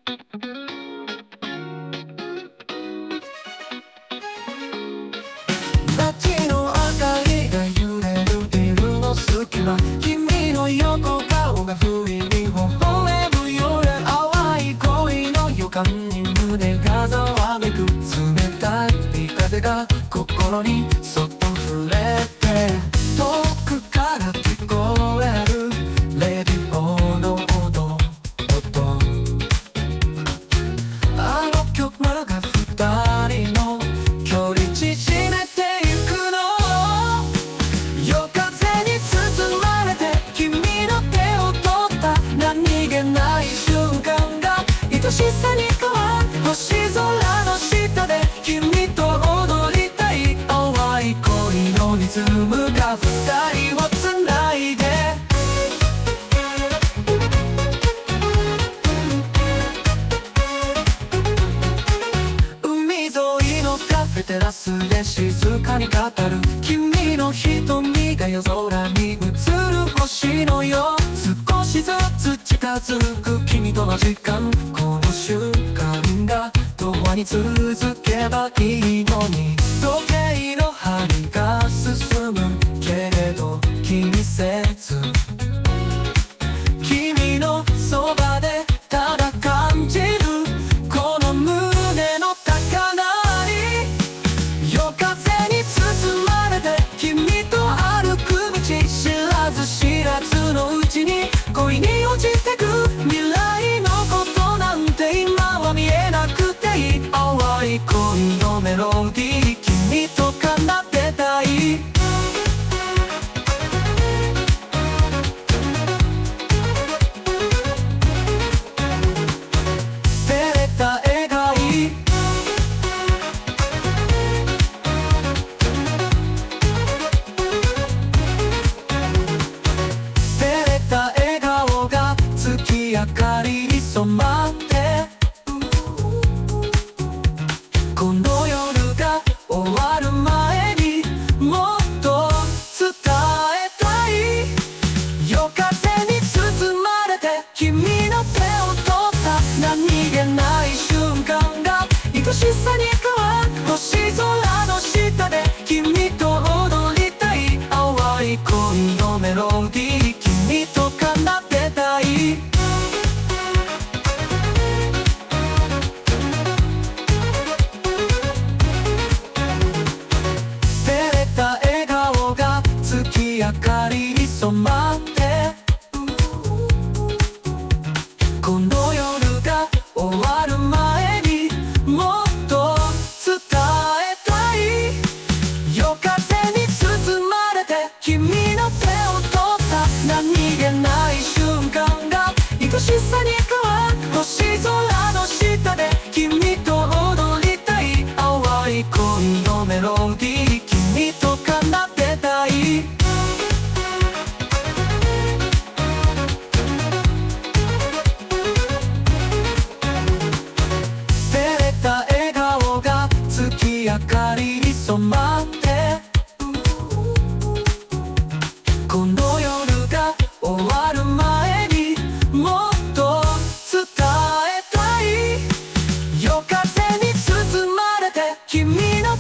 街の明かりが揺れるビルの隙間、君の横顔が不意に微笑む夜、淡い恋の予感に胸がざわめく。冷たい風が心にそっと触れて、遠くから聞こえるレディオの音。あの曲が二人の距離縮めてゆくの。夜風に包まれて君の手を取った、何気ない瞬間が愛しさに変わる。星空の下で君と踊りたい。淡い恋のリズムが二人をつないで、海沿いのカフェテラスで静かに語る君の瞳が夜空に映る星のよう。少しずつ近づく君との時間、この瞬間が永遠に続けばいいのに。時計の針が進むけれど気にせず、君のそばでただ感じるこの胸の高鳴り。夜風に包まれて君と歩く道、知らず知らずのうちに恋に落ちてく。未来のことなんて今は見えなくていい。淡い恋のメロディー、君と奏でたい。照れた笑顔、照れた笑顔が月明かりに染まって、この夜が終わる前にもっと伝えたい。夜風に包まれて君の手を取った、何気ない瞬間が愛しさに変わる。星空の下で君と踊りたい。淡い恋のメロディー、君と奏でたい。照れた笑顔が月明かりに染まって、この夜が終わる前にもっと伝えたい。夜風に包まれて君の手を取った、何気ない瞬間が愛しさに変わる。星空の下で君と踊りたい。淡い恋のメロディー、君と奏でたい。照れた笑顔が月明かりに染まって、この夜が終わる前にもっと伝えたい。夜風に包まれて君の手を取った、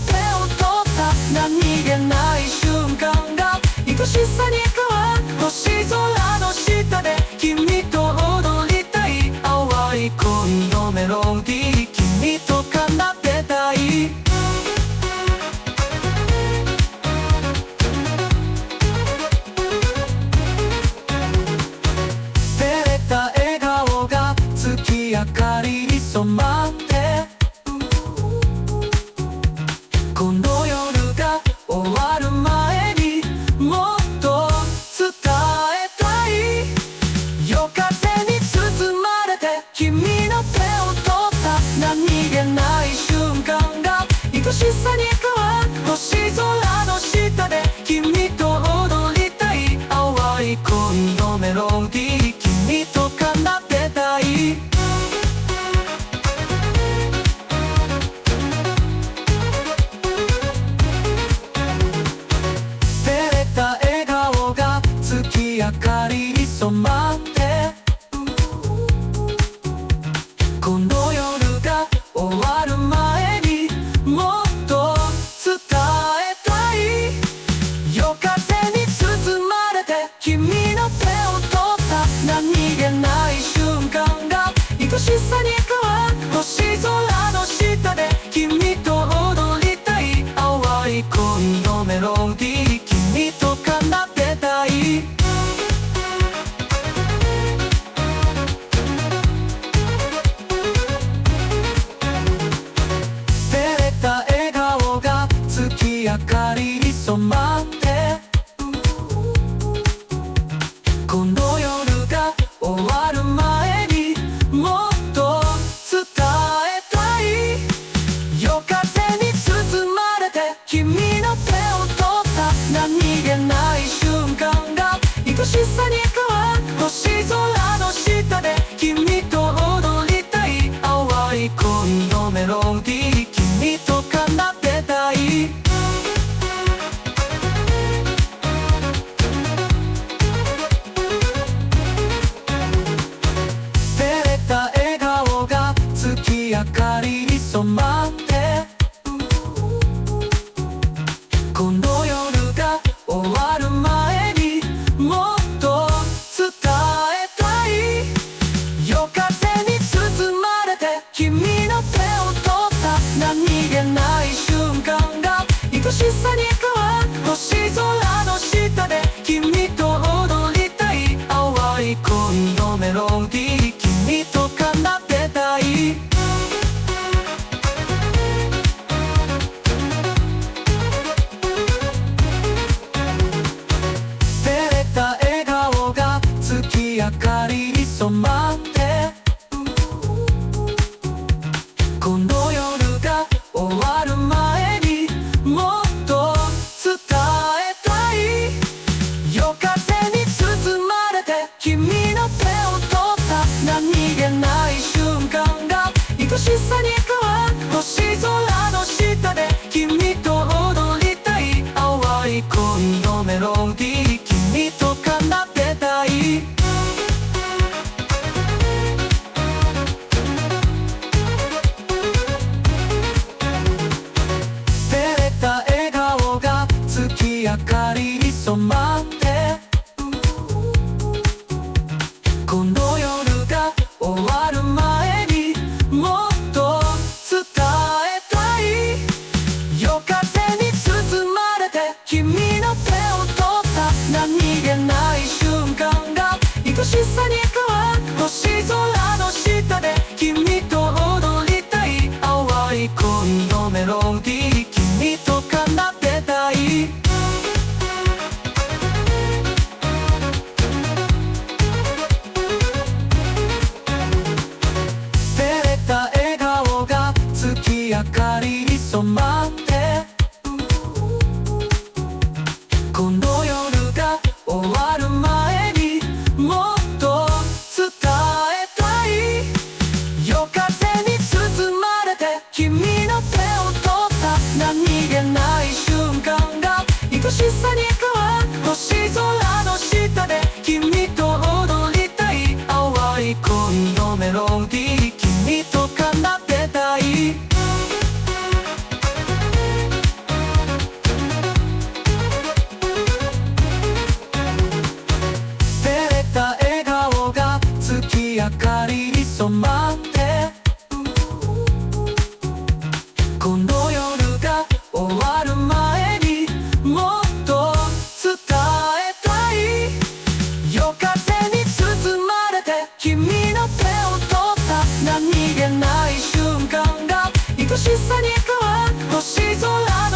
何気ない瞬間が愛しさに変わる。星空の下で君と踊りたい。淡い恋のメロディー、君と奏でたい。 染まってこの夜が終わる前にもっと伝えたい夜風に包まれて君の手を取った何気ない瞬間が愛しさに変わる星空の下で君と踊りたい淡い恋のメロディー君と奏でたい照れた笑顔が月明かりに染まってこの夜が終わる前にもっと伝えたい夜風に包まれて君の手を取った何気ない瞬間が愛しさに変わる星空の下で君と踊りたい淡い恋のメロディー君と奏でたい照れた笑顔が月明かりに染まってこの夜が終わる前にもっと伝えたい夜風に包まれて君の手を取った何気ない瞬間が愛しさに変わる星空の下で君と踊りたい淡い恋のメロディー君と奏でたい照れた笑顔が月明かりに染まってこの夜が終わる前にもっと伝えたい夜風に包まれて君の手を取った何気ない瞬間が愛しさに変わる星空の下で君と踊りたい淡い恋のメロディー君と奏でたい照れた笑顔が月明かりに染まってこの夜が終わる前にもっと伝えたい夜風に包まれて君の手を取った何気ない瞬間が愛しさに変わる星空